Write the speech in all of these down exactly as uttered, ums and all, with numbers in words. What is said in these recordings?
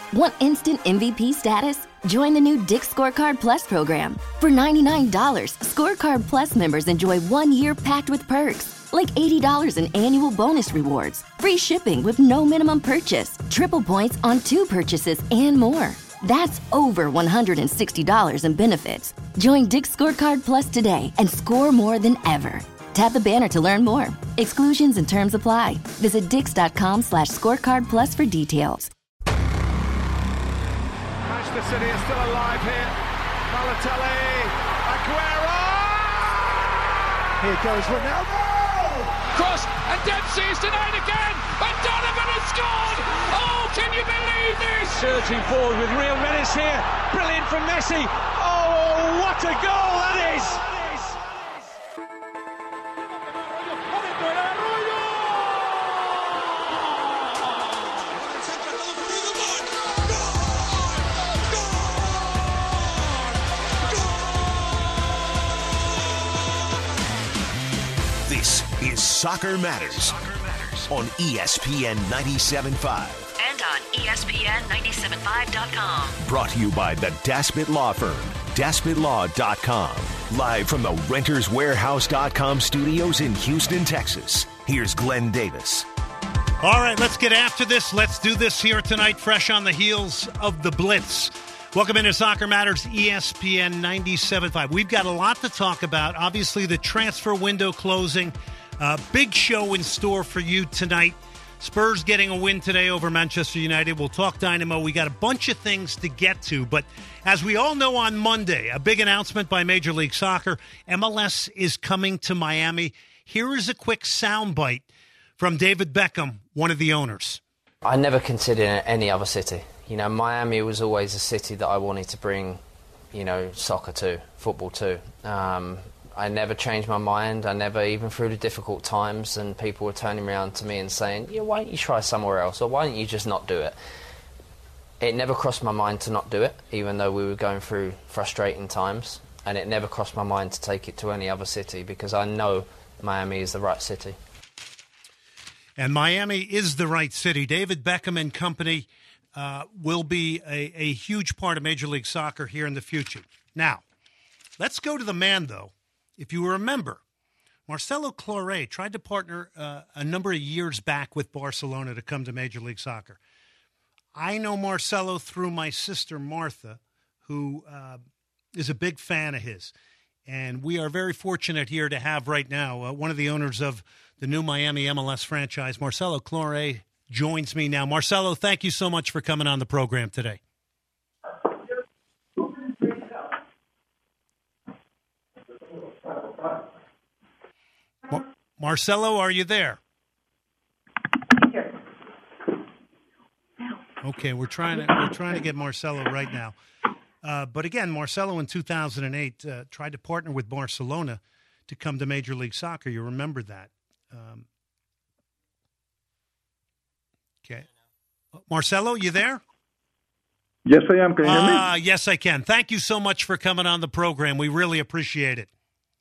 Want instant M V P status? Join the new Dick's Scorecard Plus program. For ninety-nine dollars, Scorecard Plus members enjoy one year packed with perks, like eighty dollars in annual bonus rewards, free shipping with no minimum purchase, triple points on two purchases, and more. That's over one hundred sixty dollars in benefits. Join Dick's Scorecard Plus today and score more than ever. Tap the banner to learn more. Exclusions and terms apply. Visit dix.com slash scorecard plus for details. Manchester City are still alive here. Balotelli, Aguero! Here goes Ronaldo! Cross, and Dempsey is denied again, and Donovan has scored! Oh, can you believe this? Surging forward with real menace here. Brilliant from Messi. Oh, what a goal that is! This is Soccer Matters on E S P N ninety-seven point five. And on E S P N ninety-seven point five dot com. Brought to you by the Daspit Law Firm, daspit law dot com. Live from the renters warehouse dot com studios in Houston, Texas. Here's Glenn Davis. All right, let's get after this. Let's do this here tonight, fresh on the heels of the Blitz. Welcome into Soccer Matters, E S P N ninety-seven point five. We've got a lot to talk about. Obviously, the transfer window closing. Uh, big show in store for you tonight. Spurs getting a win today over Manchester United. We'll talk Dynamo. We got a bunch of things to get to. But as we all know, on Monday, a big announcement by Major League Soccer. M L S is coming to Miami. Here is a quick soundbite from David Beckham, one of the owners. I never considered any other city. You know, Miami was always a city that I wanted to bring, you know, soccer to, football to. Um, I never changed my mind. I never, even through the difficult times, and people were turning around to me and saying, yeah, why don't you try somewhere else, or why don't you just not do it? It never crossed my mind to not do it, even though we were going through frustrating times, and it never crossed my mind to take it to any other city, because I know Miami is the right city. And Miami is the right city. David Beckham and company uh, will be a, a huge part of Major League Soccer here in the future. Now, let's go to the man, though. If you remember, Marcelo Claure tried to partner uh, a number of years back with Barcelona to come to Major League Soccer. I know Marcelo through my sister, Martha, who uh, is a big fan of his. And we are very fortunate here to have right now uh, one of the owners of the new Miami M L S franchise, Marcelo Claure, joins me now. Marcelo, thank you so much for coming on the program today. Mar- Marcelo, are you there? Okay, we're trying to we're trying to get Marcelo right now. Uh, but again, Marcelo in two thousand eight uh, tried to partner with Barcelona to come to Major League Soccer. You remember that. Um, okay. Marcelo, you there? Yes, I am. Can you hear me? Uh, yes, I can. Thank you so much for coming on the program. We really appreciate it.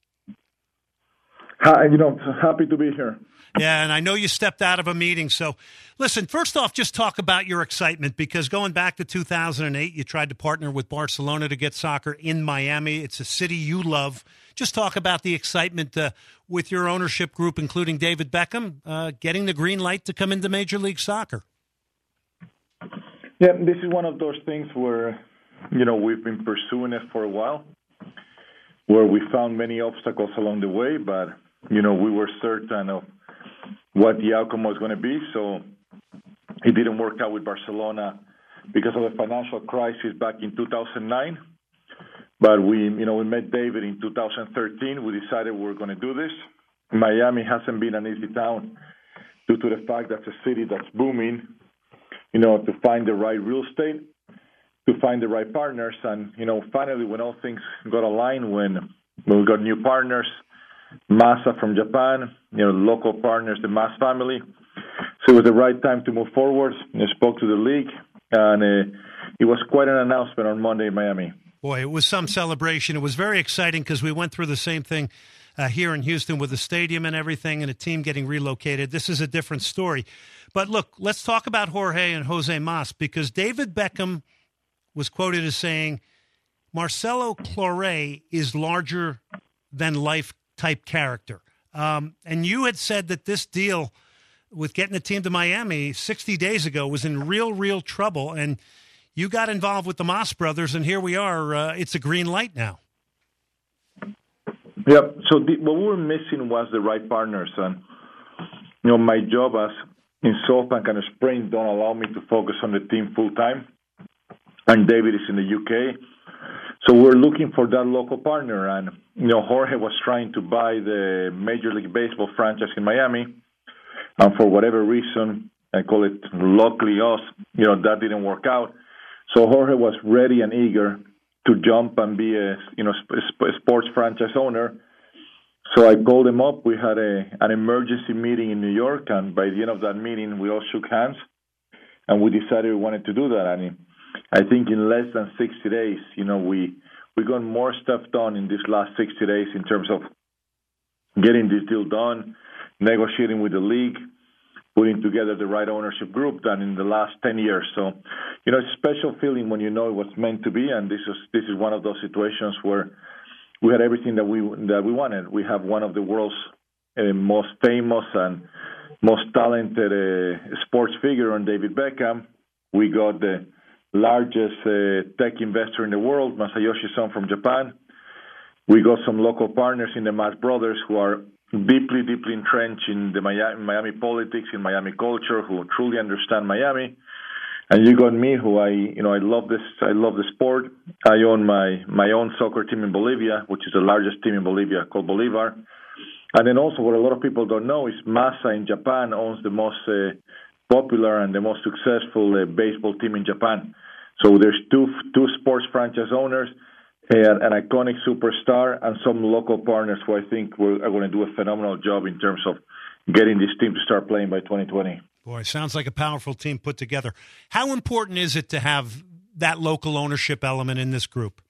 Hi, you know, happy to be here. Yeah, and I know you stepped out of a meeting. So, listen, first off, just talk about your excitement, because going back to two thousand eight, you tried to partner with Barcelona to get soccer in Miami. It's a city you love. Just talk about the excitement uh, with your ownership group, including David Beckham, uh, getting the green light to come into Major League Soccer. Yeah, this is one of those things where, you know, we've been pursuing it for a while, where we found many obstacles along the way, but, you know, we were certain of what the outcome was going to be. So it didn't work out with Barcelona because of the financial crisis back in two thousand nine. But we, you know, we met David in two thousand thirteen. We decided we were going to do this. Miami hasn't been an easy town due to the fact that it's a city that's booming, you know, to find the right real estate, to find the right partners. And, you know, finally, when all things got aligned, when, when we got new partners, Masa from Japan, you know, local partners, the Mas family. So it was the right time to move forward. I spoke to the league, and uh, it was quite an announcement on Monday in Miami. Boy, it was some celebration. It was very exciting because we went through the same thing uh, here in Houston with the stadium and everything and a team getting relocated. This is a different story. But look, let's talk about Jorge and Jose Mas, because David Beckham was quoted as saying, Marcelo Claure is larger than life type character. Um, and you had said that this deal with getting the team to Miami sixty days ago was in real, real trouble. And you got involved with the Mas brothers, and here we are. Uh, it's a green light now. Yeah. So the, what we were missing was the right partners. And, you know, my job as in SoftBank and Sprint don't allow me to focus on the team full time. And David is in the U K. So we're looking for that local partner. And, you know, Jorge was trying to buy the Major League Baseball franchise in Miami. And for whatever reason, I call it luckily us, you know, that didn't work out. So Jorge was ready and eager to jump and be a, you know, sp- sports franchise owner. So I called him up. We had a an emergency meeting in New York. And by the end of that meeting, we all shook hands. And we decided we wanted to do that. And I think in less than sixty days, you know, we, we got more stuff done in these last sixty days in terms of getting this deal done, negotiating with the league, putting together the right ownership group than in the last ten years. So, you know, it's a special feeling when you know it was meant to be, and this is this is one of those situations where we had everything that we that we wanted. We have one of the world's uh, most famous and most talented uh, sports figure on David Beckham. We got the largest uh, tech investor in the world, Masayoshi Son from Japan. We got some local partners in the Mas brothers who are deeply, deeply entrenched in the Miami, Miami politics, in Miami culture, who truly understand Miami. And you got me, who I, you know, I love this. I love the sport. I own my my own soccer team in Bolivia, which is the largest team in Bolivia, called Bolivar. And then also, what a lot of people don't know is Masa in Japan owns the most uh, popular and the most successful uh, baseball team in Japan. So there's two two sports franchise owners, and an iconic superstar, and some local partners who I think we're, are going to do a phenomenal job in terms of getting this team to start playing by twenty twenty. Boy, sounds like a powerful team put together. How important is it to have that local ownership element in this group?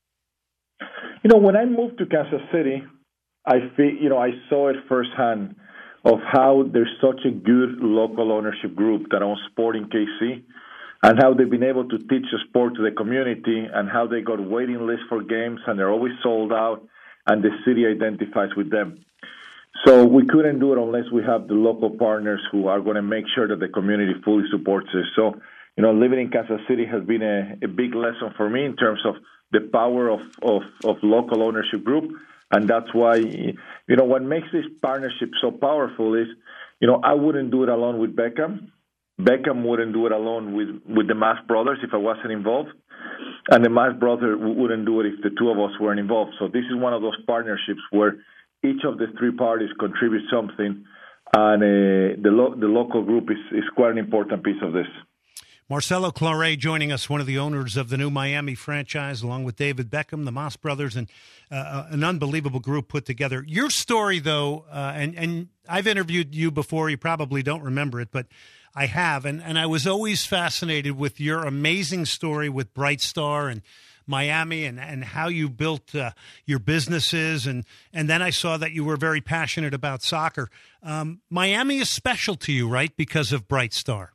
You know, when I moved to Kansas City, I feel, you know, I saw it firsthand of how there's such a good local ownership group that owns Sporting K C, and how they've been able to teach the sport to the community, and how they got waiting lists for games, and they're always sold out, and the city identifies with them. So we couldn't do it unless we have the local partners who are going to make sure that the community fully supports it. So, you know, living in Kansas City has been a, a big lesson for me in terms of the power of, of, of local ownership group. And that's why, you know, what makes this partnership so powerful is, you know, I wouldn't do it alone with Beckham. Beckham wouldn't do it alone with, with the Mas brothers if I wasn't involved. And the Mas brothers wouldn't do it if the two of us weren't involved. So this is one of those partnerships where each of the three parties contributes something, and uh, the, lo- the local group is, is quite an important piece of this. Marcelo Claure joining us, one of the owners of the new Miami franchise, along with David Beckham, the Mas brothers, and uh, an unbelievable group put together. Your story, though, uh, and, and I've interviewed you before, you probably don't remember it, but I have, and, and I was always fascinated with your amazing story with Bright Star and Miami, and, and how you built uh, your businesses, and, and then I saw that you were very passionate about soccer. Um, Miami is special to you, right, because of Bright Star?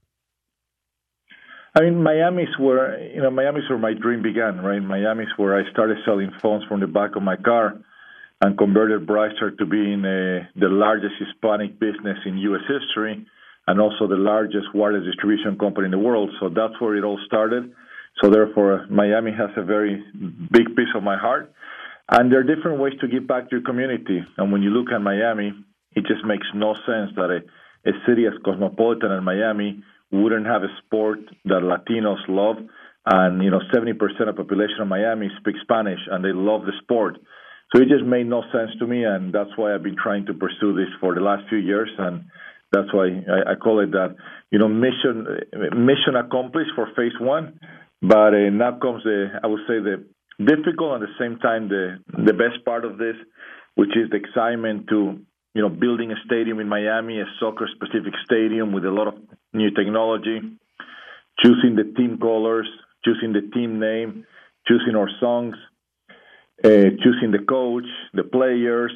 I mean, Miami's where, you know, Miami's where my dream began, right? Miami's where I started selling phones from the back of my car and converted Bright Star to being uh, the largest Hispanic business in U S history, and also the largest wireless distribution company in the world. So that's where it all started. So therefore, Miami has a very big piece of my heart. And there are different ways to give back to your community. And when you look at Miami, it just makes no sense that a, a city as cosmopolitan as Miami wouldn't have a sport that Latinos love. And, you know, seventy percent of the population of Miami speaks Spanish, and they love the sport. So it just made no sense to me, and that's why I've been trying to pursue this for the last few years. And that's why I, I call it that, you know, mission mission accomplished for phase one. But uh, now comes the, I would say, the difficult and at the same time the the best part of this, which is the excitement to, you know, building a stadium in Miami, a soccer-specific stadium with a lot of new technology, choosing the team colors, choosing the team name, choosing our songs, uh, choosing the coach, the players.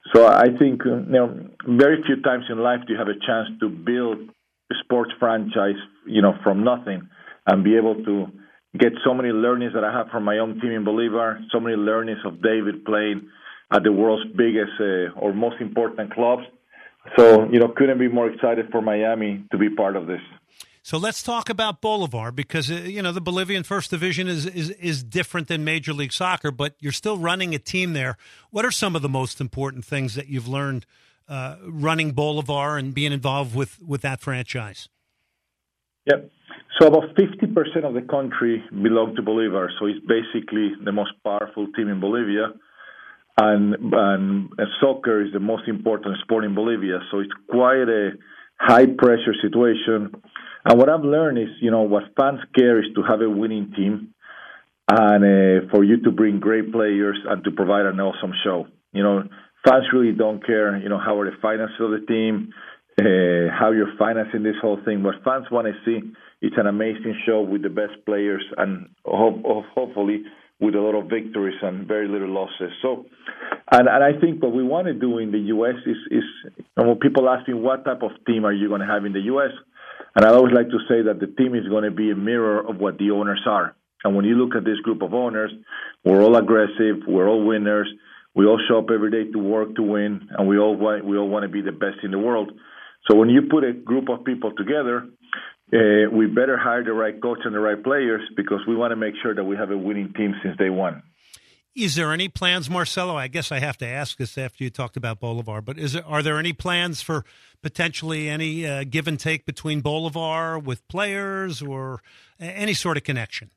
So I think, you know, very few times in life do you have a chance to build a sports franchise, you know, from nothing and be able to get so many learnings that I have from my own team in Bolivar, so many learnings of David playing at the world's biggest uh, or most important clubs. So, you know, couldn't be more excited for Miami to be part of this. So let's talk about Bolivar because, uh, you know, the Bolivian First Division is, is is different than Major League Soccer, but you're still running a team there. What are some of the most important things that you've learned uh, running Bolivar and being involved with, with that franchise? Yep. So about fifty percent of the country belong to Bolivar, so it's basically the most powerful team in Bolivia. And, and soccer is the most important sport in Bolivia, so it's quite a high-pressure situation. And what I've learned is, you know, what fans care is to have a winning team and uh, for you to bring great players and to provide an awesome show. You know, fans really don't care, you know, how are the finances of the team, uh, how you're financing this whole thing. What fans want to see is an amazing show with the best players and hope, hopefully with a lot of victories and very little losses. So, and, and I think what we want to do in the U S is, is when people ask me what type of team are you going to have in the U S, and I always like to say that the team is going to be a mirror of what the owners are. And when you look at this group of owners, we're all aggressive, we're all winners, we all show up every day to work to win, and we all want, we all want to be the best in the world. So when you put a group of people together, uh, we better hire the right coach and the right players because we want to make sure that we have a winning team since day one. Is there any plans, Marcelo? I guess I have to ask this after you talked about Bolivar, but is there, are there any plans for potentially any uh, give and take between Bolivar with players or any sort of connection?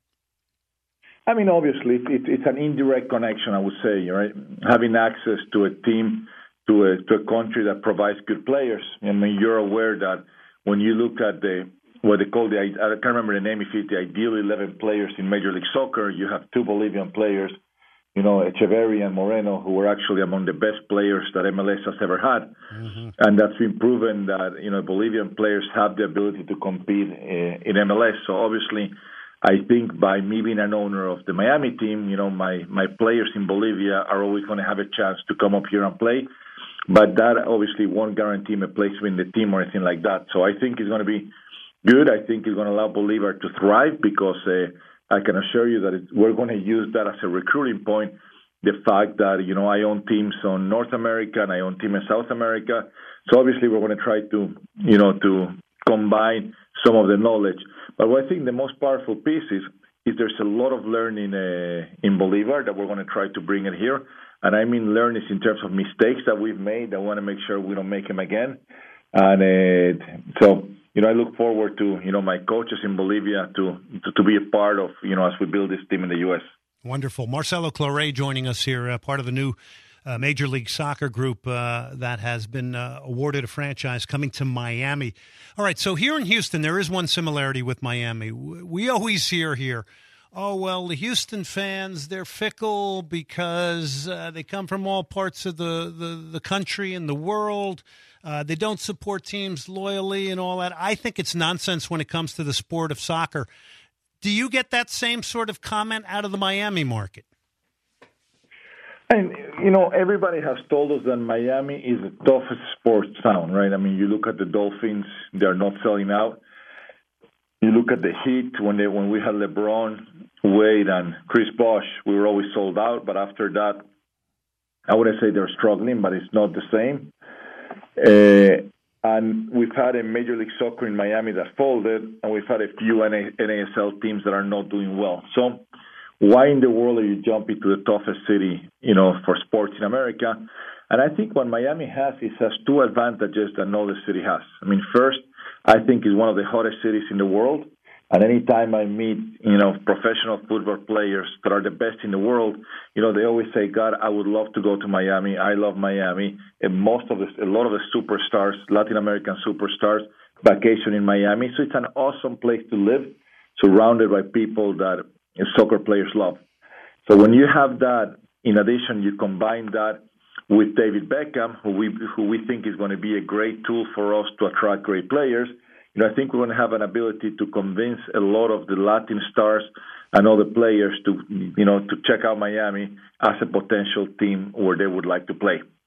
I mean, obviously, it, it's an indirect connection, I would say, right? Having access to a team, to a, to a country that provides good players. I mean, you're aware that when you look at the what they call the, I can't remember the name, if it's the ideal eleven players in Major League Soccer, you have two Bolivian players, you know, Echeverri and Moreno, who were actually among the best players that M L S has ever had. Mm-hmm. And that's been proven that, you know, Bolivian players have the ability to compete uh, in M L S. So obviously, I think by me being an owner of the Miami team, you know, my, my players in Bolivia are always going to have a chance to come up here and play. But that obviously won't guarantee me a place in the team or anything like that. So I think it's going to be good. I think it's going to allow Bolivar to thrive because uh, I can assure you that it, we're going to use that as a recruiting point. The fact that, you know, I own teams on North America and I own teams in South America. So obviously we're going to try to, you know, to combine some of the knowledge. But what I think the most powerful piece is, is there's a lot of learning uh, in Bolivar that we're going to try to bring it here. And I mean learnings in terms of mistakes that we've made. I want to make sure we don't make them again. And uh, so, you know, I look forward to, you know, my coaches in Bolivia to, to to be a part of, you know, as we build this team in the U S. Wonderful. Marcelo Claure joining us here, uh, part of the new uh, Major League Soccer group uh, that has been uh, awarded a franchise coming to Miami. All right, so here in Houston, there is one similarity with Miami. We always hear here, oh, well, the Houston fans, they're fickle because uh, they come from all parts of the, the, the country and the world. Uh, they don't support teams loyally and all that. I think it's nonsense when it comes to the sport of soccer. Do you get that same sort of comment out of the Miami market? And, you know, everybody has told us that Miami is the toughest sports town, right? I mean, you look at the Dolphins, they're not selling out. You look at the Heat, when they when we had LeBron, Wade, and Chris Bosh, we were always sold out. But after that, I wouldn't say they're struggling, but it's not the same. Uh, and we've had a Major League Soccer in Miami that folded, and we've had a few N A S L teams that are not doing well. So why in the world are you jumping to the toughest city, you know, for sports in America? And I think what Miami has is has two advantages that no other city has. I mean, first, I think it's one of the hottest cities in the world. And anytime I meet, you know, professional football players that are the best in the world, you know, they always say, God, I would love to go to Miami. I love Miami. And most of the, a lot of the superstars, Latin American superstars, vacation in Miami. So it's an awesome place to live, surrounded by people that soccer players love. So when you have that, in addition, you combine that with David Beckham, who we who we think is going to be a great tool for us to attract great players. You know, I think we're going to have an ability to convince a lot of the Latin stars and other players to, you know, to check out Miami as a potential team where they would like to play.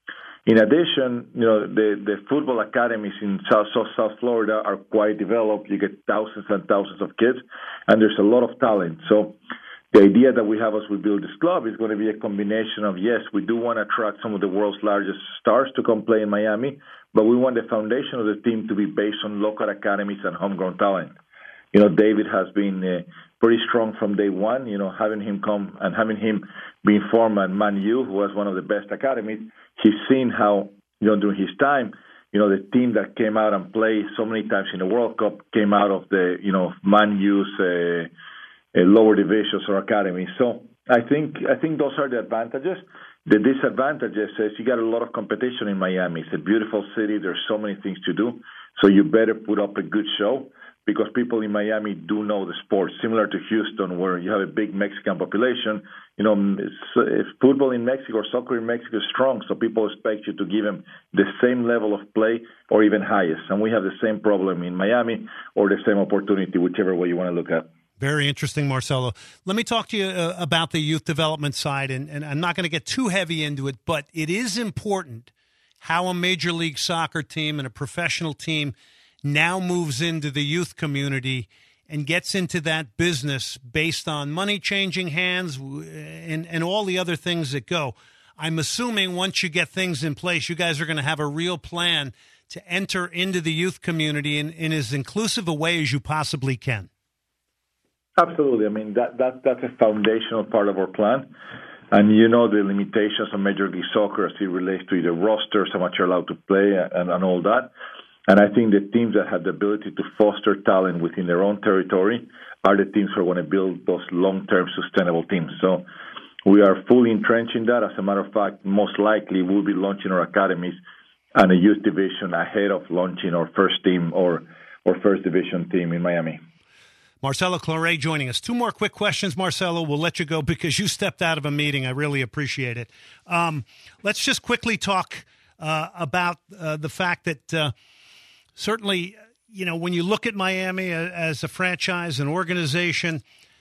In addition, you know, the, the football academies in South, South South Florida are quite developed. You get thousands and thousands of kids, and there's a lot of talent. So the idea that we have as we build this club is going to be a combination of, yes, we do want to attract some of the world's largest stars to come play in Miami, but we want the foundation of the team to be based on local academies and homegrown talent. You know, David has been uh, pretty strong from day one. You know, having him come and having him be informed at Man U, who was one of the best academies, he's seen how, you know, during his time, you know, the team that came out and played so many times in the World Cup came out of the, you know, Man U's uh, uh, lower divisions or academies. So I think I think those are the advantages. The disadvantages is you got a lot of competition in Miami. It's a beautiful city. There's so many things to do. So you better put up a good show, because people in Miami do know the sport, similar to Houston, where you have a big Mexican population. You know, if football in Mexico or soccer in Mexico is strong, so people expect you to give them the same level of play or even highest. And we have the same problem in Miami, or the same opportunity, whichever way you want to look at. Very interesting, Marcelo. Let me talk to you uh, about the youth development side, and, and I'm not going to get too heavy into it, but it is important how a Major League Soccer team and a professional team now moves into the youth community and gets into that business based on money changing hands and, and all the other things that go. I'm assuming once you get things in place, you guys are going to have a real plan to enter into the youth community in, in as inclusive a way as you possibly can. Absolutely. I mean, that, that that's a foundational part of our plan. And you know the limitations of Major League Soccer as it relates to either rosters, how much you're allowed to play, and, and all that. And I think the teams that have the ability to foster talent within their own territory are the teams who are going to build those long-term sustainable teams. So we are fully entrenched in that. As a matter of fact, most likely we'll be launching our academies and a youth division ahead of launching our first team or, or first division team in Miami. Marcelo Claure joining us. Two more quick questions, Marcelo. We'll let you go because you stepped out of a meeting. I really appreciate it. Um, let's just quickly talk uh, about uh, the fact that uh, certainly, you know, when you look at Miami as a franchise, an organization,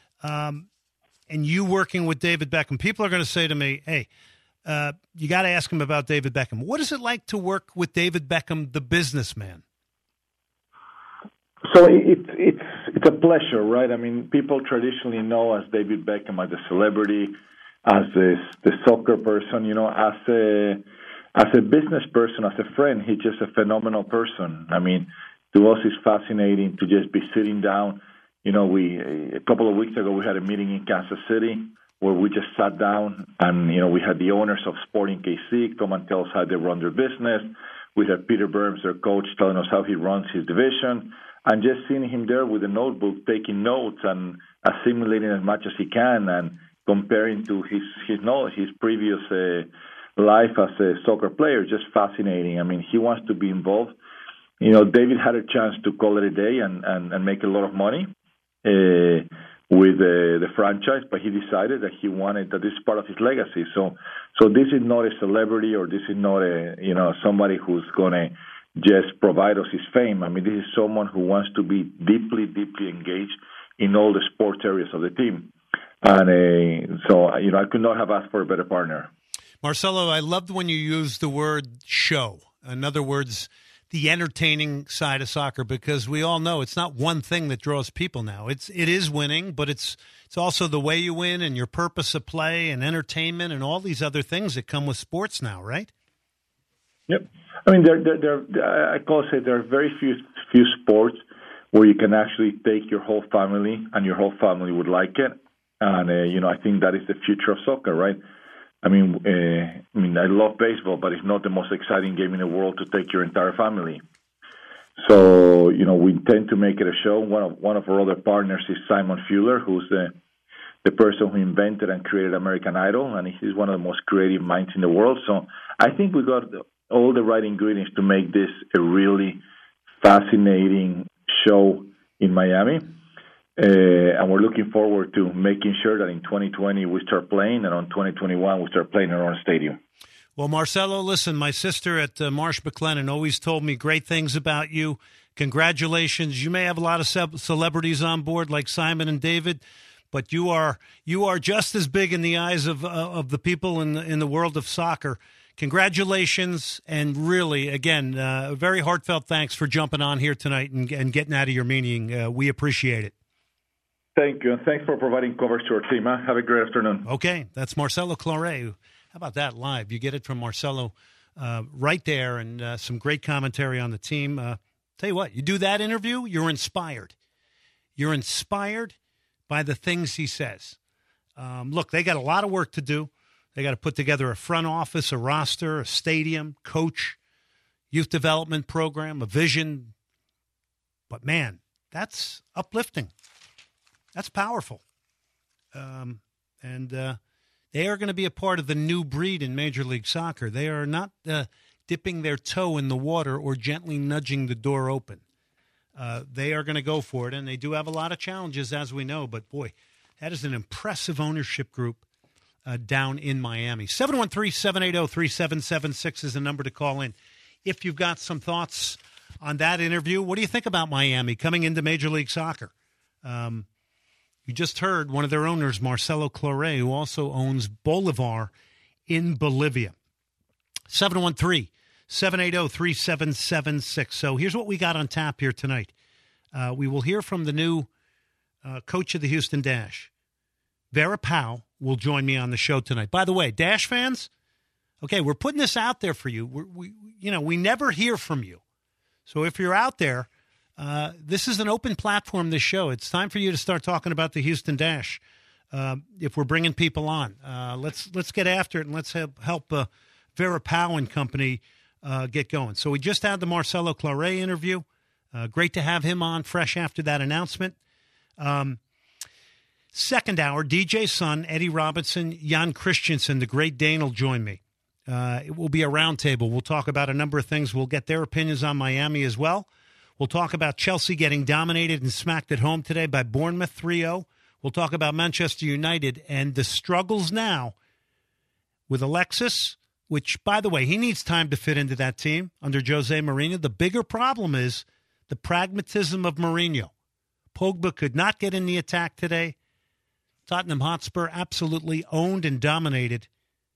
um, and you working with David Beckham, people are going to say to me, hey, uh, you got to ask him about David Beckham. What is it like to work with David Beckham, the businessman? So it's it's it's a pleasure, right? I mean, people traditionally know as David Beckham as a celebrity, as a, the soccer person, you know, as a as a business person, as a friend. He's just a phenomenal person. I mean, to us, it's fascinating to just be sitting down. You know, we a couple of weeks ago we had a meeting in Kansas City where we just sat down and you know we had the owners of Sporting K C come and tell us how they run their business. We had Peter Burns, their coach, telling us how he runs his division. And just seeing him there with a notebook, taking notes and assimilating as much as he can, and comparing to his his knowledge, his previous uh, life as a soccer player, just fascinating. I mean, he wants to be involved. You know, David had a chance to call it a day and, and, and make a lot of money uh, with uh, the franchise, but he decided that he wanted that this is part of his legacy. So, so this is not a celebrity, or this is not a you know somebody who's gonna just provide us his fame. I mean, this is someone who wants to be deeply, deeply engaged in all the sports areas of the team. And uh, so, you know, I could not have asked for a better partner. Marcelo, I loved when you used the word show. In other words, the entertaining side of soccer, because we all know it's not one thing that draws people now. It's it is winning, but it's it's also the way you win and your purpose of play and entertainment and all these other things that come with sports now, right? Yep. I mean, there, there, there, I call it there are very few few sports where you can actually take your whole family and your whole family would like it. And, uh, you know, I think that is the future of soccer, right? I mean, uh, I mean, I love baseball, but it's not the most exciting game in the world to take your entire family. So, you know, we intend to make it a show. One of one of our other partners is Simon Fuller, who's the the person who invented and created American Idol, and he's one of the most creative minds in the world. So I think we got all the right ingredients to make this a really fascinating show in Miami. Uh, and we're looking forward to making sure that in twenty twenty we start playing, and on twenty twenty-one we start playing in our own stadium. Well, Marcelo, listen, my sister at uh, Marsh McLennan always told me great things about you. Congratulations. You may have a lot of ce- celebrities on board like Simon and David, but you are you are just as big in the eyes of uh, of the people in the, in the world of soccer. congratulations, and really, again, uh, a very heartfelt thanks for jumping on here tonight and, and getting out of your meeting. Uh, we appreciate it. Thank you. Thanks for providing coverage to our team. Huh? Have a great afternoon. Okay, that's Marcelo Claure. How about that live? You get it from Marcelo uh, right there, and uh, some great commentary on the team. Uh, tell you what, you do that interview, you're inspired. You're inspired by the things he says. Um, look, they got a lot of work to do. They got to put together a front office, a roster, a stadium, coach, youth development program, a vision. But, man, that's uplifting. That's powerful. Um, and uh, they are going to be a part of the new breed in Major League Soccer. They are not uh, dipping their toe in the water or gently nudging the door open. Uh, they are going to go for it, and they do have a lot of challenges, as we know. But, boy, that is an impressive ownership group uh, down in Miami. seven one three, seven eight zero, three seven seven six is the number to call in. If you've got some thoughts on that interview, what do you think about Miami coming into Major League Soccer? Um, you just heard one of their owners, Marcelo Claure, who also owns Bolivar in Bolivia. seven one three, seven eight zero, three seven seven six. So here's what we got on tap here tonight. Uh, we will hear from the new uh, coach of the Houston Dash. Vera Pauw will join me on the show tonight. By the way, Dash fans, okay, we're putting this out there for you. We're, we, you know, we never hear from you. So if you're out there, uh, this is an open platform, this show. It's time for you to start talking about the Houston Dash. Uh, if we're bringing people on, uh, let's let's get after it, and let's help, help uh, Vera Pauw and company uh, get going. So we just had the Marcelo Claure interview. Uh, great to have him on fresh after that announcement. Um, second hour, D J Sun, Eddie Robinson, Jan Christensen, the great Dane will join me. Uh, it will be a roundtable. We'll talk about a number of things. We'll get their opinions on Miami as well. We'll talk about Chelsea getting dominated and smacked at home today by Bournemouth three oh. We'll talk about Manchester United and the struggles now with Alexis, which, by the way, he needs time to fit into that team under Jose Mourinho. The bigger problem is the pragmatism of Mourinho. Pogba could not get in the attack today. Tottenham Hotspur absolutely owned and dominated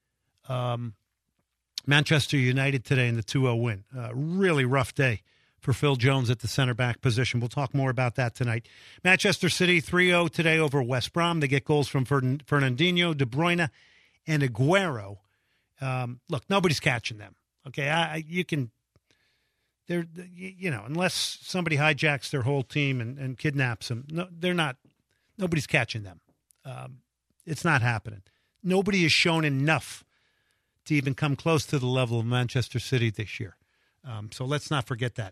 um, Manchester United today in the two oh win. Uh, really rough day for Phil Jones at the center back position. We'll talk more about that tonight. Manchester City three oh today over West Brom. They get goals from Fern- Fernandinho, De Bruyne, and Aguero. Um, look, nobody's catching them. Okay, I, I, you can, they're, you know, unless somebody hijacks their whole team and, and kidnaps them, no, they're not, nobody's catching them. Um, it's not happening. Nobody has shown enough to even come close to the level of Manchester City this year. Um, so let's not forget that.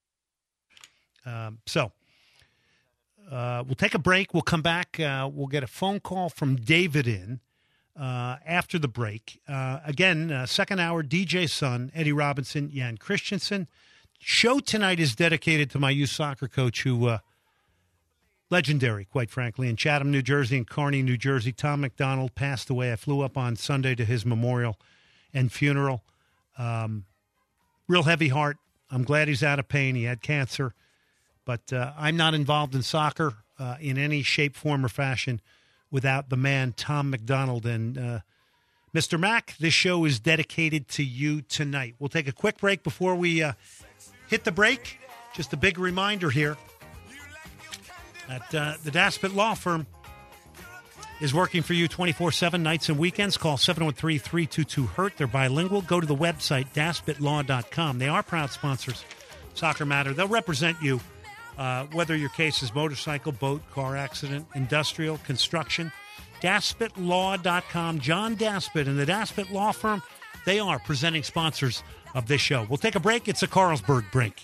Um, so uh, we'll take a break. We'll come back. Uh, we'll get a phone call from David in uh, after the break. Uh, again, uh, second hour, D J Sun, Eddie Robinson, Jan Christensen. Show tonight is dedicated to my youth soccer coach who, uh, legendary, quite frankly, in Chatham, New Jersey and Kearney, New Jersey. Tom McDonald passed away. I flew up on Sunday to his memorial and funeral. Um, real heavy heart. I'm glad he's out of pain. He had cancer. But uh, I'm not involved in soccer uh, in any shape, form, or fashion without the man, Tom McDonald. And uh, Mister Mack, this show is dedicated to you tonight. We'll take a quick break before we uh, hit the break. Just a big reminder here that uh, the Daspit Law Firm is working for you twenty-four seven nights and weekends. Call seven one three, three two two, hurt. They're bilingual. Go to the website, daspit law dot com. They are proud sponsors of Soccer Matter. They'll represent you, uh, whether your case is motorcycle, boat, car accident, industrial, construction. daspit law dot com. John Daspit and the Daspit Law Firm, they are presenting sponsors of this show. We'll take a break. It's a Carlsberg break.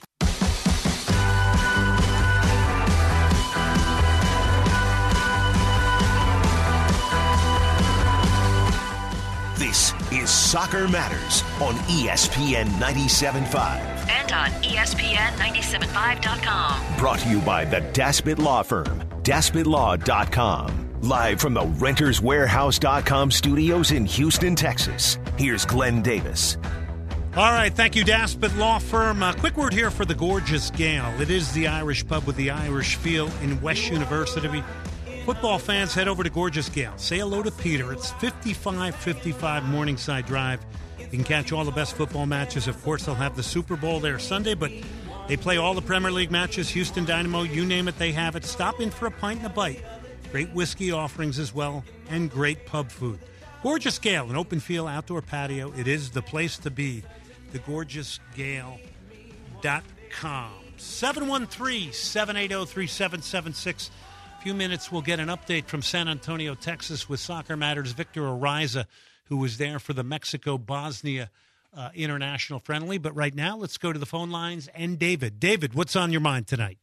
This is Soccer Matters on E S P N ninety-seven point five. And on E S P N ninety-seven point five dot com. Brought to you by the Daspit Law Firm, daspit law dot com. Live from the renters warehouse dot com studios in Houston, Texas. Here's Glenn Davis. All right, thank you, Daspit Law Firm. A quick word here for the gorgeous Gale. It is the Irish pub with the Irish feel in West University. Football fans, head over to Gorgeous Gale. Say hello to Peter. It's fifty-five fifty-five Morningside Drive You can catch all the best football matches. Of course, they'll have the Super Bowl there Sunday, but they play all the Premier League matches. Houston Dynamo, you name it, they have it. Stop in for a pint and a bite. Great whiskey offerings as well, and great pub food. Gorgeous Gale, an open field outdoor patio. It is the place to be. the gorgeous gale dot com. seven one three, seven eight zero, three seven seven six. A few minutes, we'll get an update from San Antonio, Texas, with Soccer Matters' Victor Ariza, who was there for the Mexico-Bosnia uh, International Friendly. But right now, let's go to the phone lines and David. David, what's on your mind tonight?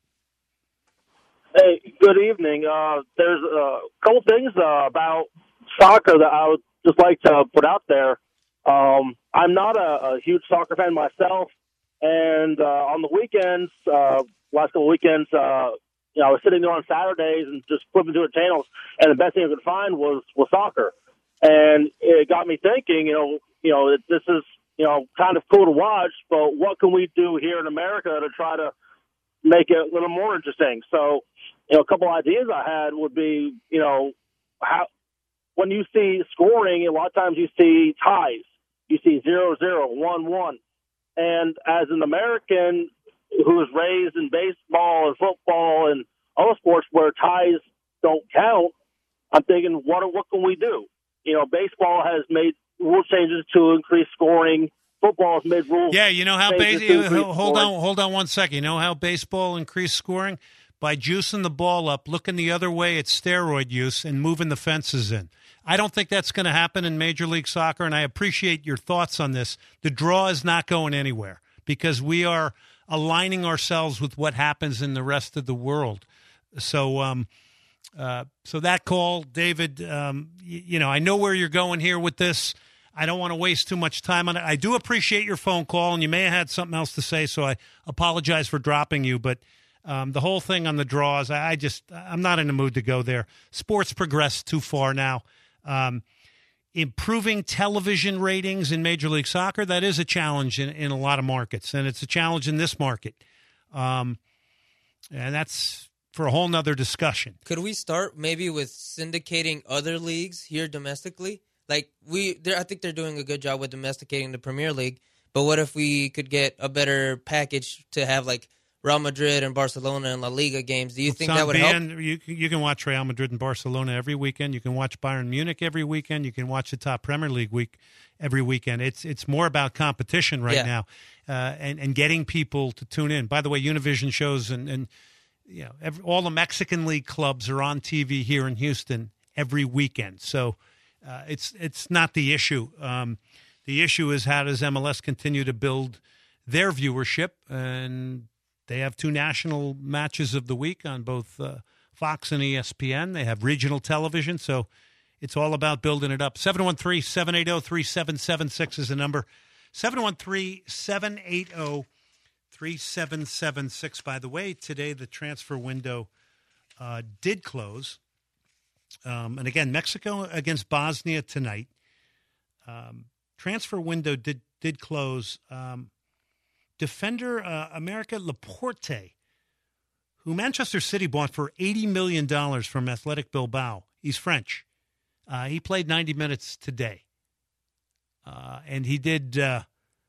Hey, good evening. Uh, there's a couple things uh, about soccer that I would just like to put out there. Um, I'm not a, a huge soccer fan myself, and uh, on the weekends, uh, last couple of weekends, uh, you know, I was sitting there on Saturdays and just flipping through the channels, and the best thing I could find was was soccer, and it got me thinking. You know, you know, this is you know kind of cool to watch, but what can we do here in America to try to make it a little more interesting? So, you know, a couple ideas I had would be, you know, how when you see scoring, a lot of times you see ties. You see zero zero, one one. And as an American who was raised in baseball and football and other sports where ties don't count, I'm thinking, what what can we do? You know, baseball has made rule changes to increase scoring. Football has made rules. Yeah, you know how baseball. Hold on, hold on one second. You know how baseball increased scoring? By juicing the ball up, looking the other way at steroid use, and moving the fences in. I don't think that's going to happen in Major League Soccer, and I appreciate your thoughts on this. The draw is not going anywhere because we are aligning ourselves with what happens in the rest of the world. So, um, uh, so that call, David, um, you, you know, I know where you're going here with this. I don't want to waste too much time on it. I do appreciate your phone call, and you may have had something else to say, so I apologize for dropping you, but Um, the whole thing on the draws, I just, I'm not in the mood to go there. Sports progressed too far now. Um, improving television ratings in Major League Soccer, that is a challenge in, in a lot of markets, and it's a challenge in this market. Um, and that's for a whole nother discussion. Could we start maybe with syndicating other leagues here domestically? Like, we, I think they're doing a good job with domesticating the Premier League, but what if we could get a better package to have, like, Real Madrid and Barcelona and La Liga games? Do you think that would help? You, you can watch Real Madrid and Barcelona every weekend. You can watch Bayern Munich every weekend. You can watch the top Premier League week every weekend. It's it's more about competition right yeah. now, uh, and and getting people to tune in. By the way, Univision shows and and you know every, all the Mexican League clubs are on T V here in Houston every weekend. So uh, it's it's not the issue. Um, the issue is how does M L S continue to build their viewership, and they have two national matches of the week on both uh, Fox and E S P N. They have regional television, so it's all about building it up. seven one three, seven eight zero, three seven seven six is the number. seven one three, seven eight zero, three seven seven six. By the way, today the transfer window uh, did close. Um, and again, Mexico against Bosnia tonight. Um, transfer window did, did close. Um Defender uh, America Laporte, who Manchester City bought for eighty million dollars from Athletic Bilbao. He's French. Uh, he played ninety minutes today. Uh, and he did uh,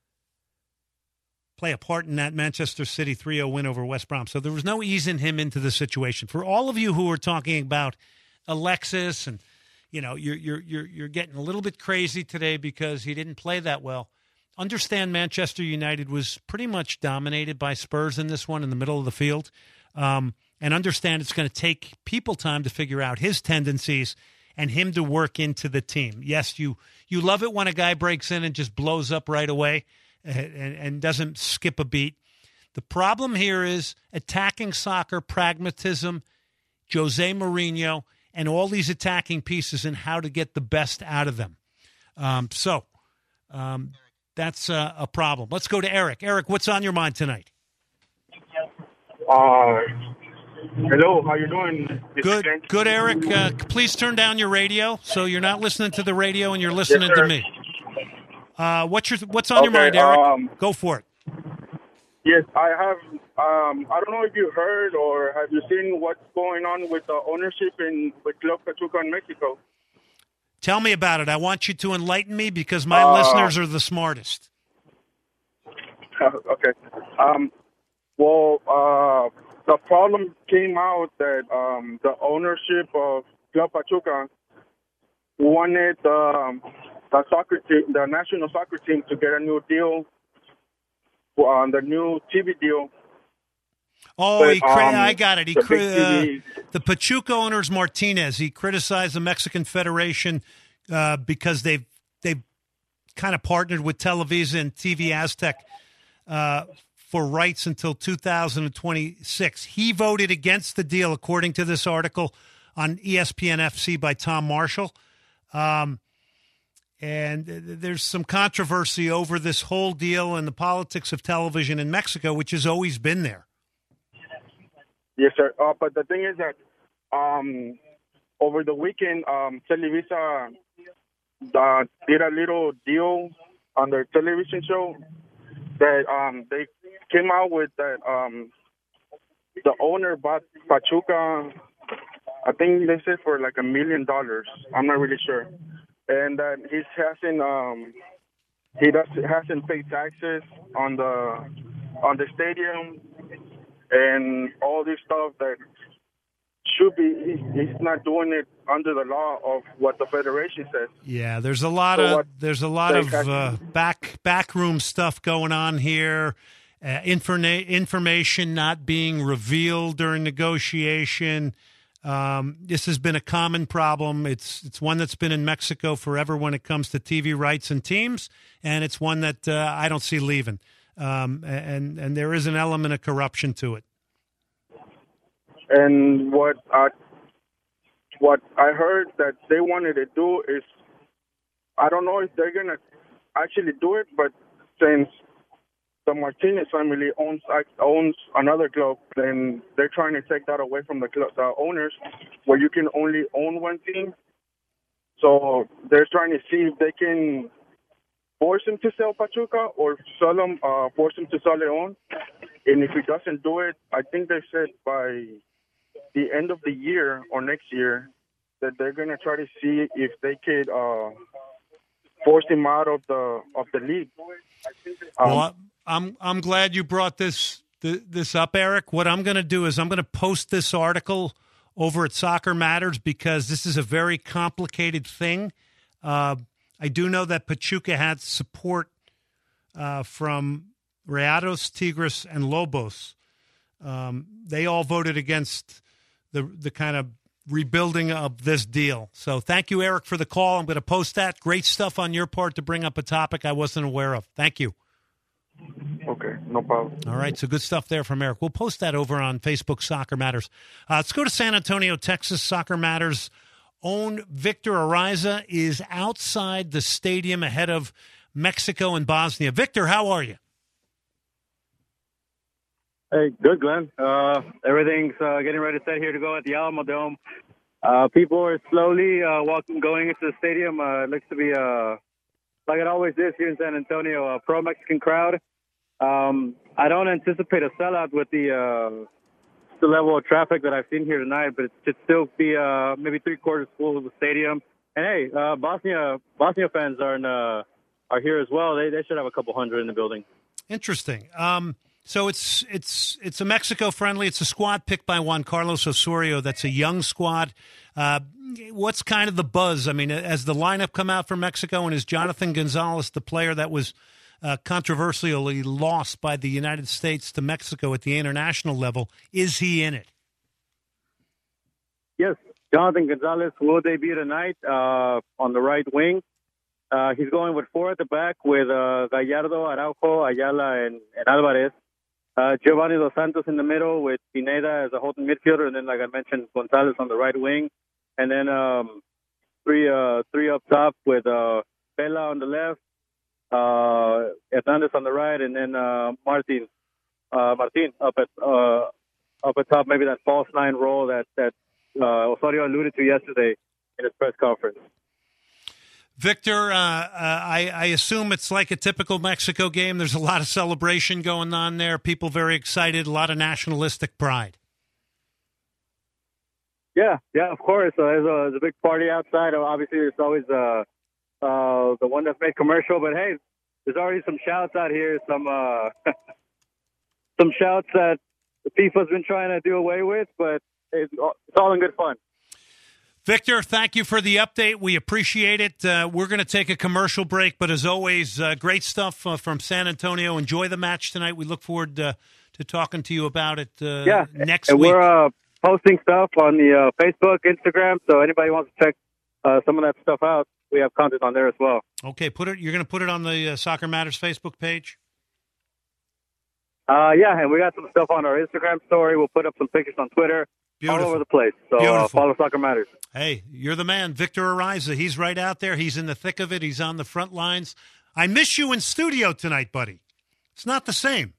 play a part in that Manchester City three oh win over West Brom. So there was no easing him into the situation. For all of you who are talking about Alexis and, you know, you're, you're, you're, you're getting a little bit crazy today because he didn't play that well. Understand Manchester United was pretty much dominated by Spurs in this one in the middle of the field. Um, and understand it's going to take people time to figure out his tendencies and him to work into the team. Yes, you you love it when a guy breaks in and just blows up right away and, and doesn't skip a beat. The problem here is attacking soccer, pragmatism, Jose Mourinho, and all these attacking pieces and how to get the best out of them. Um, so... Um, That's uh, a problem. Let's go to Eric. Eric, what's on your mind tonight? Uh, hello, how you doing? Good, good, Eric. Uh, please turn down your radio so you're not listening to the radio and you're listening yes, to me. Uh, what's your What's on okay, your mind, Eric? Um, go for it. Yes, I have. Um, I don't know if you heard or have you seen what's going on with the ownership in with Club Pachuca in Mexico. Tell me about it. I want you to enlighten me because my Uh, listeners are the smartest. Okay. Um, well, uh, the problem came out that um, the ownership of Club Pachuca wanted um, the soccer team, the national soccer team, to get a new deal on the new T V deal. Oh, But, he cri- um, I got it. He the cri- big uh, T V the Pachuca owners Martinez. He criticized the Mexican Federation uh, because they've they've kind of partnered with Televisa and T V Aztec uh, for rights until two thousand twenty-six. He voted against the deal, according to this article on E S P N F C by Tom Marshall. Um, and there's some controversy over this whole deal and the politics of television in Mexico, which has always been there. Yes, sir. Uh, but the thing is that um, over the weekend, um, Televisa uh, did a little deal on their television show that um, they came out with that um, the owner bought Pachuca, I think they said for like a million dollars. I'm not really sure. And that he hasn't um, he does hasn't paid taxes on the on the stadium and all this stuff that should be. He, he's not doing it under the law of what the federation says. Yeah, there's a lot So of what there's a lot they of have- uh, back backroom stuff going on here. Uh, informa- information not being revealed during negotiation. Um, this has been a common problem. It's it's one that's been in Mexico forever when it comes to T V rights and teams, and it's one that uh, I don't see leaving. Um, and and there is an element of corruption to it. And what I what I heard that they wanted to do is, I don't know if they're gonna actually do it, but since the Martinez family owns owns another club, then they're trying to take that away from the club, the owners, where you can only own one team. So they're trying to see if they can force him to sell Pachuca or sell him, uh, force him to sell León. And if he doesn't do it, I think they said by the end of the year or next year that they're going to try to see if they could uh, force him out of the of the league. Um, Well, I'm I'm glad you brought this this up, Eric. What I'm going to do is I'm going to post this article over at Soccer Matters because this is a very complicated thing. Uh, I do know that Pachuca had support uh, from Rayados, Tigres, and Lobos. Um, they all voted against the the kind of rebuilding of this deal. So thank you, Eric, for the call. I'm going to post that. Great stuff on your part to bring up a topic I wasn't aware of. Thank you. Okay, no problem. All right, so good stuff there from Eric. We'll post that over on Facebook, Soccer Matters. Uh, let's go to San Antonio, Texas. Soccer Matters' own Victor Ariza is outside the stadium ahead of Mexico and Bosnia. Victor, how are you? Hey, good, Glenn. Uh, everything's uh, getting ready to set here to go at the Alamo Dome. Uh, people are slowly uh, walking, going into the stadium. Uh, it looks to be, uh, like it always is here in San Antonio, a pro-Mexican crowd. Um, I don't anticipate a sellout with the, uh, the level of traffic that I've seen here tonight, but it should still be uh, maybe three-quarters full of the stadium. And, hey, uh, Bosnia Bosnia fans are, in, uh, are here as well. They, they should have a couple hundred in the building. Interesting. Um, so it's it's it's a Mexico friendly. It's a squad picked by Juan Carlos Osorio. That's a young squad. Uh, what's kind of the buzz? I mean, as the lineup come out for Mexico, and is Jonathan Gonzalez the player that was uh, controversially lost by the United States to Mexico at the international level? Is he in it? Yes, Jonathan Gonzalez will debut tonight uh, on the right wing. Uh, he's going with four at the back with uh, Gallardo, Araujo, Ayala, and, and Alvarez. Uh, Giovanni Dos Santos in the middle with Pineda as a holding midfielder, and then, like I mentioned, Gonzalez on the right wing. And then um, three uh, three up top with uh, Vela on the left, uh, Hernandez on the right, and then uh, Martin uh, Martin up at uh, up at top, maybe that false nine role that, that uh, Osorio alluded to yesterday in his press conference. Victor, uh, uh, I, I assume it's like a typical Mexico game. There's a lot of celebration going on there. People very excited, a lot of nationalistic pride. Yeah, yeah, of course. Uh, there's, a, there's a big party outside. Obviously, there's always uh, uh, the one that's made commercial. But hey, there's already some shouts out here. Some uh, some shouts that the FIFA's been trying to do away with, but it's, it's all in good fun. Victor, thank you for the update. We appreciate it. Uh, we're going to take a commercial break, but as always, uh, great stuff uh, from San Antonio. Enjoy the match tonight. We look forward uh, to talking to you about it uh, yeah. next and week. We're uh, posting stuff on the uh, Facebook, Instagram, so anybody wants to check uh, some of that stuff out, we have content on there as well. Okay, put it. You're going to put it on the uh, Soccer Matters Facebook page? Uh, yeah, and we got some stuff on our Instagram story. We'll put up some pictures on Twitter. Beautiful. All over the place. So uh, follow Soccer Matters. Hey, you're the man, Victor Ariza. He's right out there. He's in the thick of it. He's on the front lines. I miss you in studio tonight, buddy. It's not the same.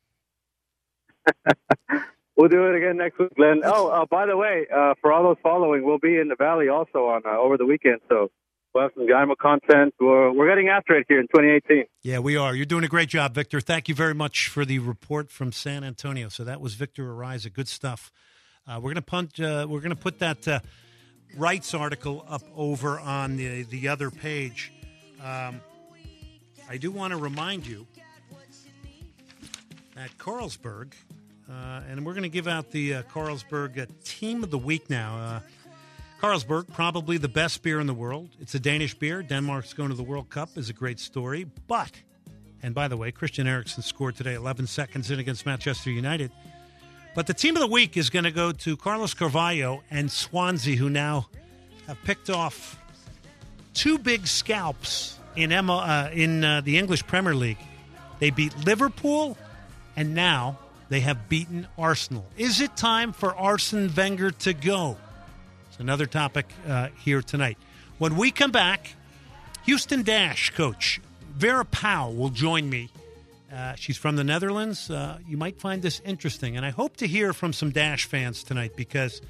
We'll do it again next week, Glenn. Oh, uh, by the way, uh, for all those following, we'll be in the Valley also on uh, over the weekend. So we'll have some Gaimo content. We're, we're getting after it here in twenty eighteen. Yeah, we are. You're doing a great job, Victor. Thank you very much for the report from San Antonio. So that was Victor Ariza. Good stuff. Uh, we're gonna punt. Uh, we're gonna put that uh, rights article up over on the the other page. Um, I do want to remind you that Carlsberg, uh, and we're going to give out the uh, Carlsberg uh, Team of the Week now. Uh, Carlsberg, probably the best beer in the world. It's a Danish beer. Denmark's going to the World Cup is a great story. But, and by the way, Christian Eriksen scored today, eleven seconds in against Manchester United. But the Team of the Week is going to go to Carlos Carvalho and Swansea, who now have picked off two big scalps in Emma, uh, in uh, the English Premier League. They beat Liverpool, and now they have beaten Arsenal. Is it time for Arsene Wenger to go? It's another topic uh, here tonight. When we come back, Houston Dash coach Vera Pauw will join me. Uh, she's from the Netherlands. Uh, you might find this interesting, and I hope to hear from some Dash fans tonight because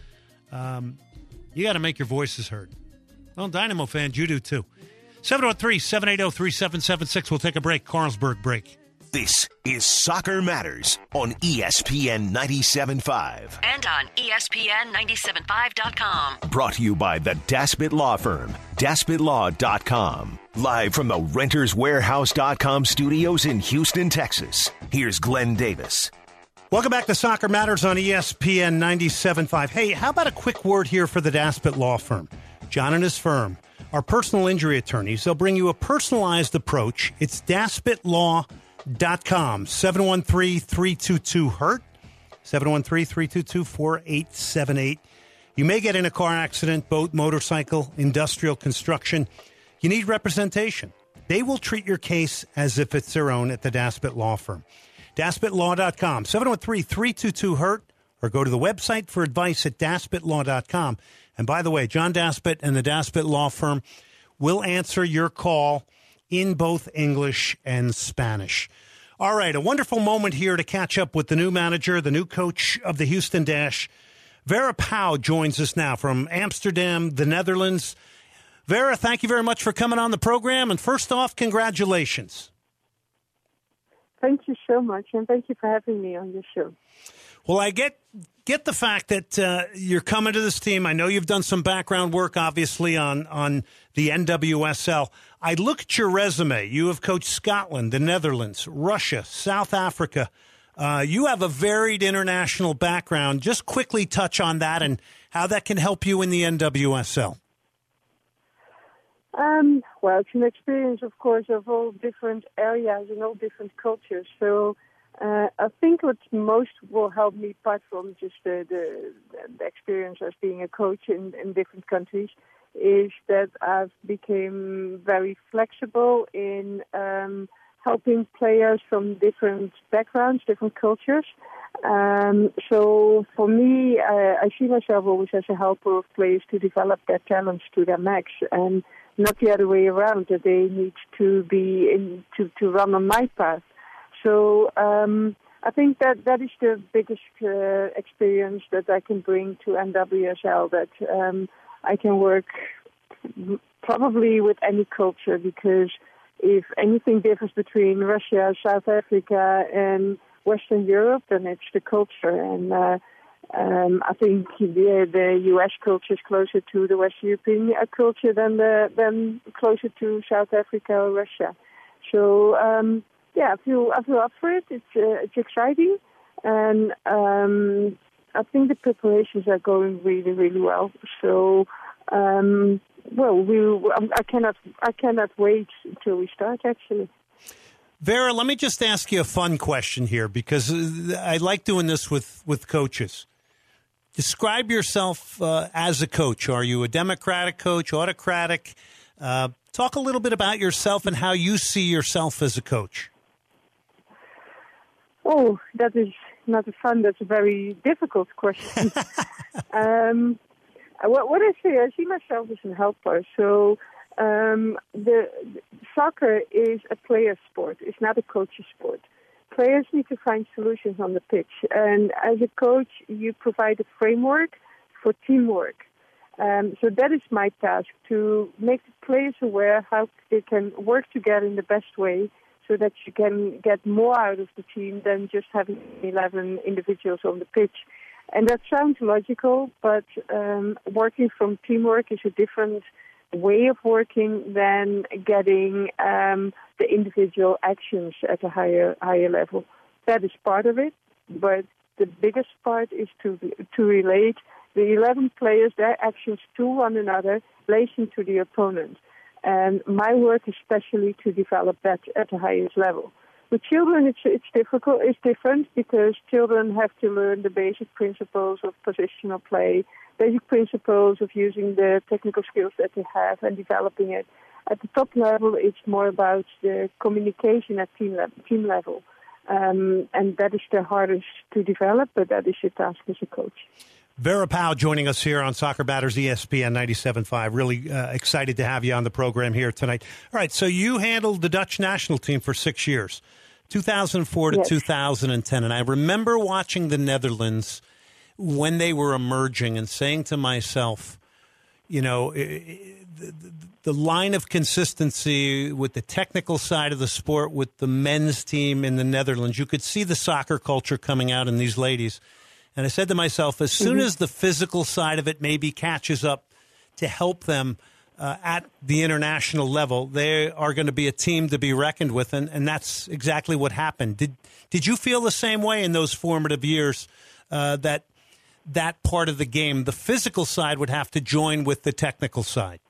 um, you got to make your voices heard. Well, Dynamo fans, you do too. seven oh three, seven eight oh, three seven seven six. We'll take a break. Carlsberg break. This is Soccer Matters on E S P N ninety-seven point five. And on E S P N ninety-seven point five dot com. Brought to you by the Daspit Law Firm, daspit law dot com. Live from the renters warehouse dot com studios in Houston, Texas. Here's Glenn Davis. Welcome back to Soccer Matters on E S P N ninety-seven point five. Hey, how about a quick word here for the Daspit Law Firm? John and his firm are personal injury attorneys. They'll bring you a personalized approach. It's daspit law dot com. seven one three, three two two, hurt. seven one three, three two two, four eight seven eight. You may get in a car accident, boat, motorcycle, industrial construction. You need representation. They will treat your case as if it's their own at the Daspit Law Firm. daspit law dot com. seven one three, three two two, hurt. Or go to the website for advice at daspit law dot com. And by the way, John Daspit and the Daspit Law Firm will answer your call in both English and Spanish. All right, a wonderful moment here to catch up with the new manager, the new coach of the Houston Dash. Vera Pauw joins us now from Amsterdam, the Netherlands. Vera, thank you very much for coming on the program. And first off, congratulations. Thank you so much, and thank you for having me on your show. Well, I get get the fact that uh, you're coming to this team. I know you've done some background work, obviously, on, on the N W S L. I look at your resume. You have coached Scotland, the Netherlands, Russia, South Africa. Uh, you have a varied international background. Just quickly touch on that and how that can help you in the N W S L. Um, well, it's an experience, of course, of all different areas and all different cultures. So uh, I think what most will help me, apart from just the, the, the experience as being a coach in, in different countries, is that I've become very flexible in um, helping players from different backgrounds, different cultures. Um, so for me, uh, I see myself always as a helper of players to develop their talents to their max, and not the other way around, that they need to be in, to, to run on my path. So um, I think that that is the biggest uh, experience that I can bring to N W S L, that um, I can work probably with any culture, because if anything differs between Russia, South Africa, and Western Europe, then it's the culture. And uh, Um, I think the, the U S culture is closer to the West European culture than the, than closer to South Africa or Russia. So um, yeah, I feel I feel up for it. It's uh, it's exciting, and um, I think the preparations are going really really well. So um, well, we I cannot I cannot wait until we start actually. Vera, let me just ask you a fun question here, because I like doing this with, with coaches. Describe yourself uh, as a coach. Are you a democratic coach, autocratic? Uh, talk a little bit about yourself and how you see yourself as a coach. Oh, that is not a fun. That's a very difficult question. um, what, what I say, I see myself as a helper. So um, the, the soccer is a player sport. It's not a coach's sport. Players need to find solutions on the pitch. And as a coach, you provide a framework for teamwork. Um, so that is my task, to make the players aware how they can work together in the best way so that you can get more out of the team than just having eleven individuals on the pitch. And that sounds logical, but um, working from teamwork is a different way of working than getting um, the individual actions at a higher higher level. That is part of it, but the biggest part is to to relate the eleven players, their actions to one another, relation to the opponent. And my work is especially to develop that at the highest level. With children, it's it's difficult. It's different because children have to learn the basic principles of positional play, basic principles of using the technical skills that they have and developing it. At the top level, it's more about the communication at team level. Team level. Um, and that is the hardest to develop, but that is your task as a coach. Vera Pauw joining us here on Soccer Matters E S P N ninety-seven point five. Really uh, excited to have you on the program here tonight. All right, so you handled the Dutch national team for six years, two thousand four to yes. two thousand ten. And I remember watching the Netherlands when they were emerging and saying to myself, you know, the, the line of consistency with the technical side of the sport with the men's team in the Netherlands, you could see the soccer culture coming out in these ladies. And I said to myself, as soon mm-hmm. as the physical side of it maybe catches up to help them uh, at the international level, they are going to be a team to be reckoned with. And, and that's exactly what happened. Did did you feel the same way in those formative years, uh, that that part of the game, the physical side, would have to join with the technical side?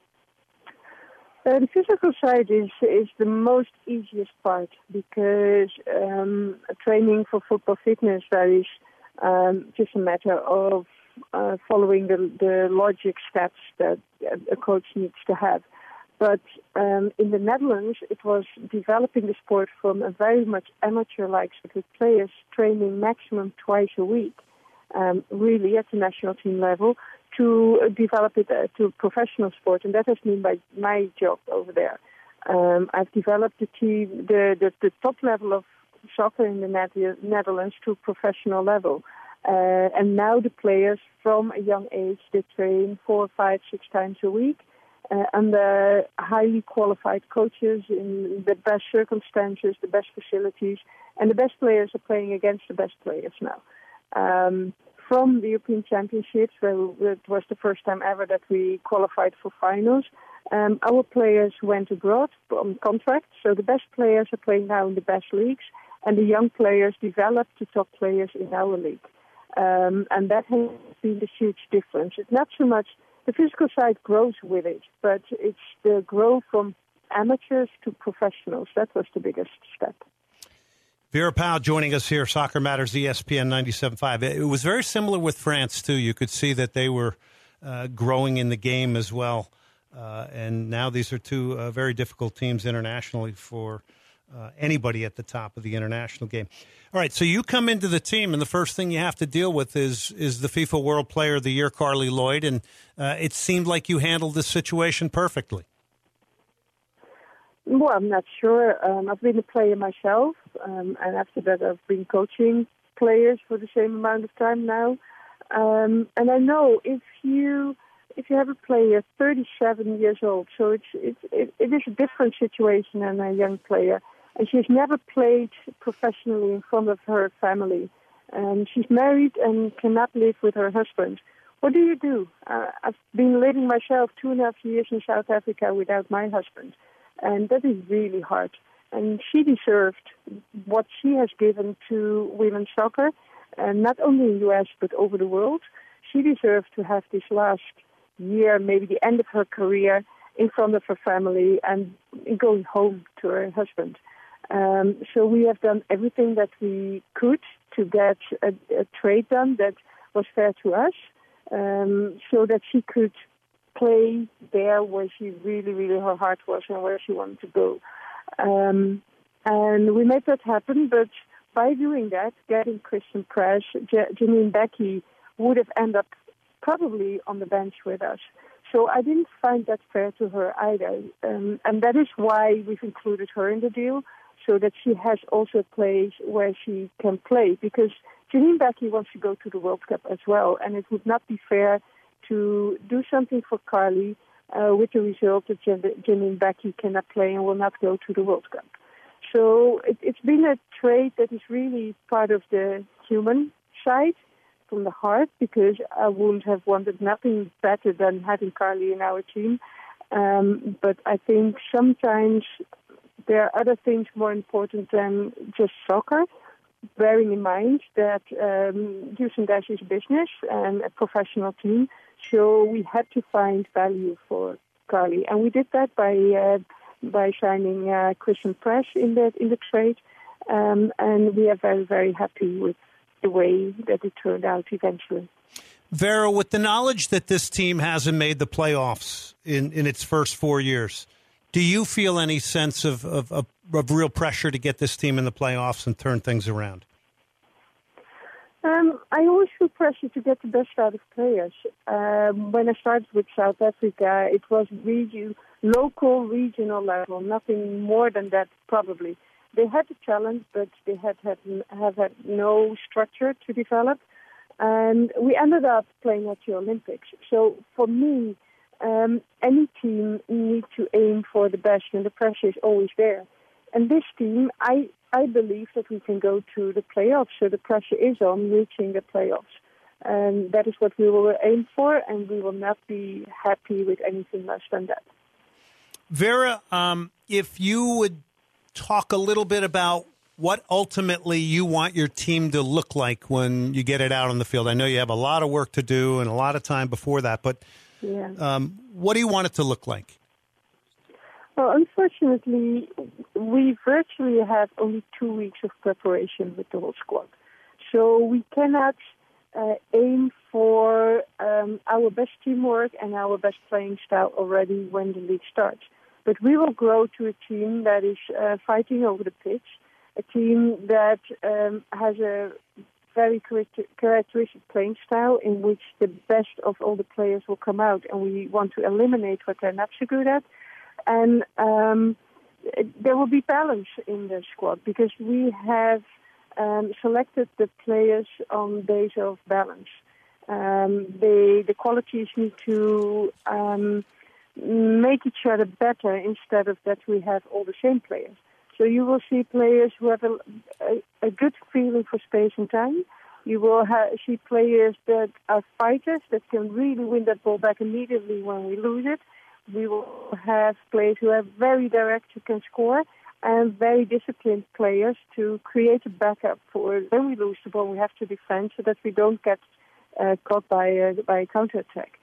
Uh, the physical side is, is the most easiest part because um, training for football fitness, that is Um, just a matter of uh, following the, the logic steps that a coach needs to have. But um, in the Netherlands, it was developing the sport from a very much amateur-like sport with players training maximum twice a week, um, really at the national team level, to develop it uh, to professional sport. And that has been my, my job over there. Um, I've developed the team, the, the, the top level of soccer in the Netherlands to professional level. Uh, and now the players from a young age, they train four, five, six times a week uh, under highly qualified coaches in the best circumstances, the best facilities, and the best players are playing against the best players now. Um, from the European Championships, where it was the first time ever that we qualified for finals, um, our players went abroad on contract, so the best players are playing now in the best leagues, and the young players developed to top players in our league. Um, and that has been the huge difference. It's not so much the physical side grows with it, but it's the growth from amateurs to professionals. That was the biggest step. Vera Pauw joining us here, Soccer Matters, E S P N ninety-seven point five. It was very similar with France, too. You could see that they were uh, growing in the game as well. Uh, and now these are two uh, very difficult teams internationally for uh, anybody at the top of the international game. All right, so you come into the team, and the first thing you have to deal with is is the FIFA World Player of the Year, Carly Lloyd, and uh, it seemed like you handled this situation perfectly. Well, I'm not sure. Um, I've been a player myself, um, and after that I've been coaching players for the same amount of time now. Um, and I know if you if you have a player thirty-seven years old, so it's, it's it, it is a different situation than a young player, and she's never played professionally in front of her family. and she's married and cannot live with her husband. What do you do? Uh, I've been living myself two and a half years in South Africa without my husband, and that is really hard. And she deserved what she has given to women's soccer, and not only in the U S but over the world. She deserved to have this last year, maybe the end of her career, in front of her family and going home to her husband. Um, so we have done everything that we could to get a, a trade done that was fair to us, um, so that she could play there where she really, really, her heart was and where she wanted to go. Um, and we made that happen, but by doing that, getting Christen Press, J- Janine Beckie would have ended up probably on the bench with us. So I didn't find that fair to her either. Um, and that is why we've included her in the deal, so that she has also a place where she can play. Because Janine Beckie wants to go to the World Cup as well, and it would not be fair to do something for Carly uh, with the result that Jan- Janine Beckie cannot play and will not go to the World Cup. So it, it's been a trade that is really part of the human side, from the heart, because I wouldn't have wanted nothing better than having Carly in our team. Um, but I think sometimes there are other things more important than just soccer, bearing in mind that um, Houston Dash is a business and a professional team, so we had to find value for Carly. And we did that by uh, by signing uh, Christen Press in the, in the trade, um, and we are very, very happy with the way that it turned out eventually. Vera, with the knowledge that this team hasn't made the playoffs in, in its first four years, do you feel any sense of, of, of, of real pressure to get this team in the playoffs and turn things around? Um, I always feel pressure to get the best out of players. Um, when I started with South Africa, it was region, local, regional level, nothing more than that probably. They had the talent, but they had, had have had no structure to develop. And we ended up playing at the Olympics. So for me, um, any team needs to aim for the best, and the pressure is always there. And this team, I, I believe that we can go to the playoffs, so the pressure is on reaching the playoffs. And that is what we will aim for, and we will not be happy with anything less than that. Vera, um, if you would talk a little bit about what ultimately you want your team to look like when you get it out on the field. I know you have a lot of work to do and a lot of time before that, but yeah. um, what do you want it to look like? Well, unfortunately, we virtually have only two weeks of preparation with the whole squad. So we cannot uh, aim for um, our best teamwork and our best playing style already when the league starts. But we will grow to a team that is uh, fighting over the pitch, a team that um, has a very characteristic playing style in which the best of all the players will come out, and we want to eliminate what they're not so good at. And um, there will be balance in the squad because we have um, selected the players on base of balance. Um, they, the qualities need to um, make each other better instead of that we have all the same players. So you will see players who have a, a, a good feeling for space and time. You will ha- see players that are fighters that can really win that ball back immediately when we lose it. We will have players who are very direct, who can score, and very disciplined players to create a backup for when we lose the ball, we have to defend so that we don't get uh, caught by a, by a counterattack.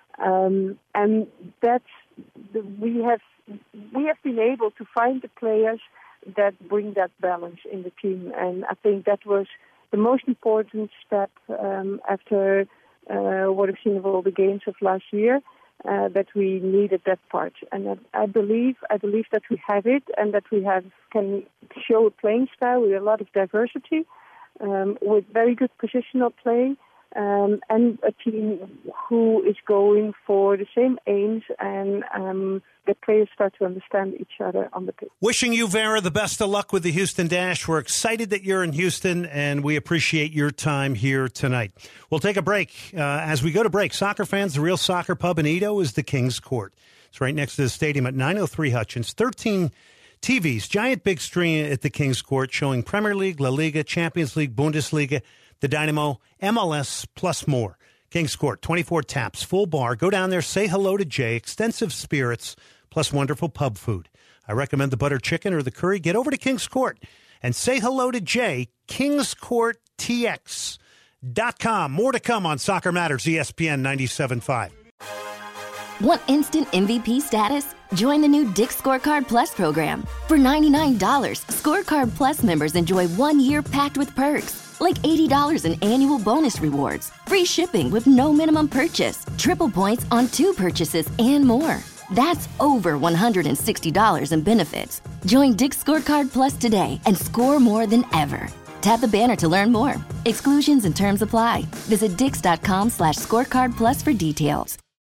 Um, and that's the, we have we have been able to find the players that bring that balance in the team, and I think that was the most important step um, after uh, what I've seen of all the games of last year. Uh, that we needed that part, and that I believe I believe that we have it, and that we have can show a playing style with a lot of diversity, um, with very good positional play, um, and a team who is going for the same aims, and um, the players start to understand each other on the pitch. Wishing you, Vera, the best of luck with the Houston Dash. We're excited that you're in Houston, and we appreciate your time here tonight. We'll take a break. Uh, as we go to break, soccer fans, the Real Soccer Pub in Edo is the King's Court. It's right next to the stadium at nine oh three Hutchins. thirteen T Vs, giant big screen at the King's Court showing Premier League, La Liga, Champions League, Bundesliga, the Dynamo, M L S, plus more. Kings Court, twenty-four taps, full bar. Go down there, say hello to Jay, extensive spirits, plus wonderful pub food. I recommend the butter chicken or the curry. Get over to Kings Court and say hello to Jay, kings court t x dot com. More to come on Soccer Matters, E S P N ninety-seven point five. Want instant M V P status? Join the new Dick's Scorecard Plus program. For ninety-nine dollars, Scorecard Plus members enjoy one year packed with perks, like eighty dollars in annual bonus rewards, free shipping with no minimum purchase, triple points on two purchases, and more. That's over one hundred sixty dollars in benefits. Join Dick's Scorecard Plus today and score more than ever. Tap the banner to learn more. Exclusions and terms apply. Visit dix.com slash scorecard plus for details.